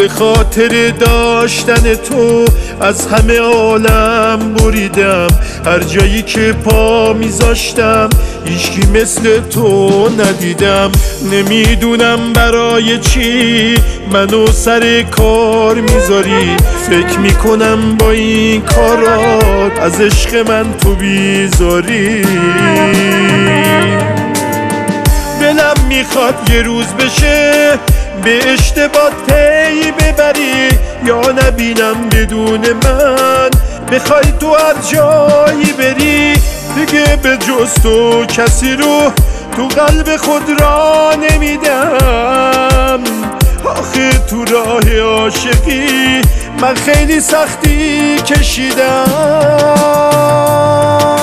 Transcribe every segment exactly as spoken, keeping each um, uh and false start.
به خاطر داشتن تو از همه عالم بریدم، هر جایی که پا میذاشتم هیچکی مثل تو ندیدم. نمیدونم برای چی منو سر کار میذاری، فکر میکنم با این کارات از عشق من تو بیزاری. دلم میخواد یه روز بشه به اشتباه پی ببری، یا نبینم بدون من بخوای تو هر جایی بری. دیگه به جز تو کسی رو تو قلب خود را نمیدم. آخه تو راه عاشقی من خیلی سختی کشیدم.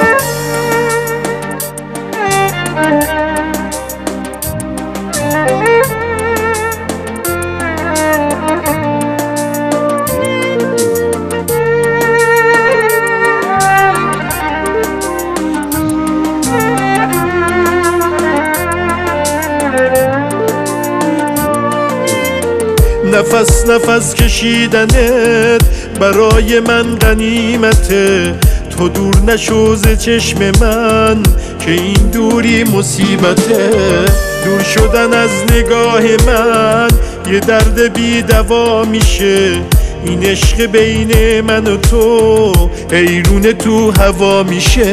نفس نفس کشیدنت برای من غنیمته، تو دور نشو ز چشم من که این دوری مصیبته. دور شدن از نگاه من یه درد بی دوا میشه، این عشق بین من و تو حیرون تو هوا میشه.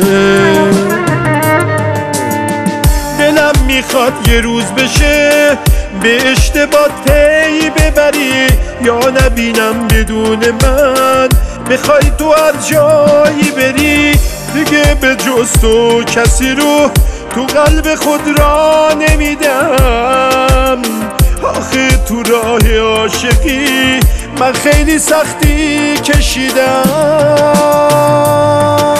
دلم میخواد یه روز بشه به اشتباه پی ببری، یا نبینم بدون من بخوای تو هر جایی بری. دیگه به جز تو کسی رو تو قلب خود را نمیدم. آخه تو راه عاشقی من خیلی سختی کشیدم.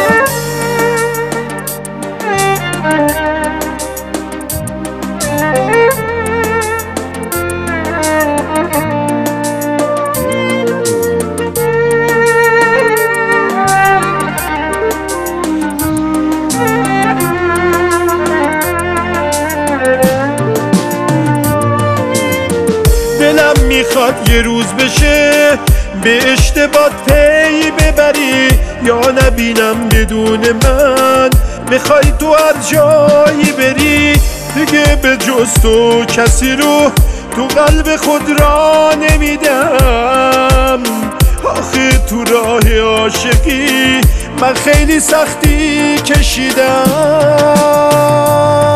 دلم میخواد یه روز بشه به اشتباه پی ببری، یا نبینم بدون من بخوای تو هر جایی بری. دیگه به جز تو کسی رو تو قلب خود را نمیدم. آخه تو راه عاشقی من خیلی سختی کشیدم.